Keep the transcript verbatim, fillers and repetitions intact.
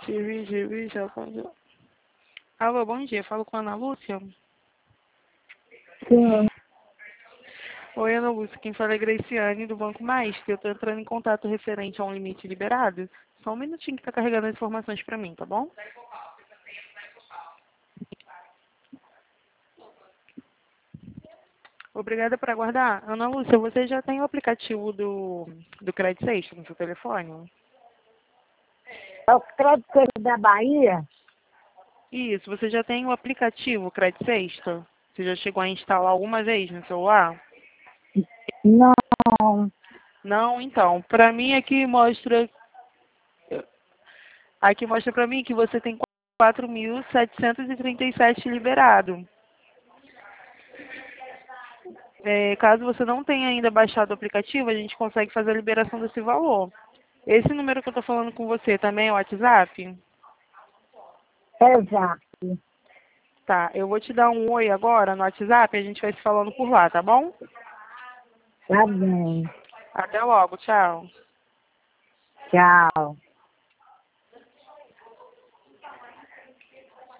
Tive, tive, já aconteceu. Alô, bom dia. Falo com a Ana Lúcia. Sim. Oi, Ana Lúcia. Quem fala é Graciane, do Banco Maestro. Eu estou entrando em contato referente a um limite liberado. Só um minutinho que está carregando as informações para mim, tá bom? Obrigada por aguardar. Ana Lúcia, você já tem o aplicativo do, do Credit Sexta no seu telefone? É o crédito da Bahia? Isso, você já tem o aplicativo Credit Sexta? Você já chegou a instalar alguma vez no celular? Não. Não, então, para mim aqui mostra, aqui mostra para mim que você tem quatro mil setecentos e trinta e sete liberado. É, caso você não tenha ainda baixado o aplicativo, a gente consegue fazer a liberação desse valor. Esse número que eu estou falando com você também é o WhatsApp? Exato. Tá, eu vou te dar um oi agora no WhatsApp e a gente vai se falando por lá, tá bom? Tá bem. Até logo, tchau. Tchau.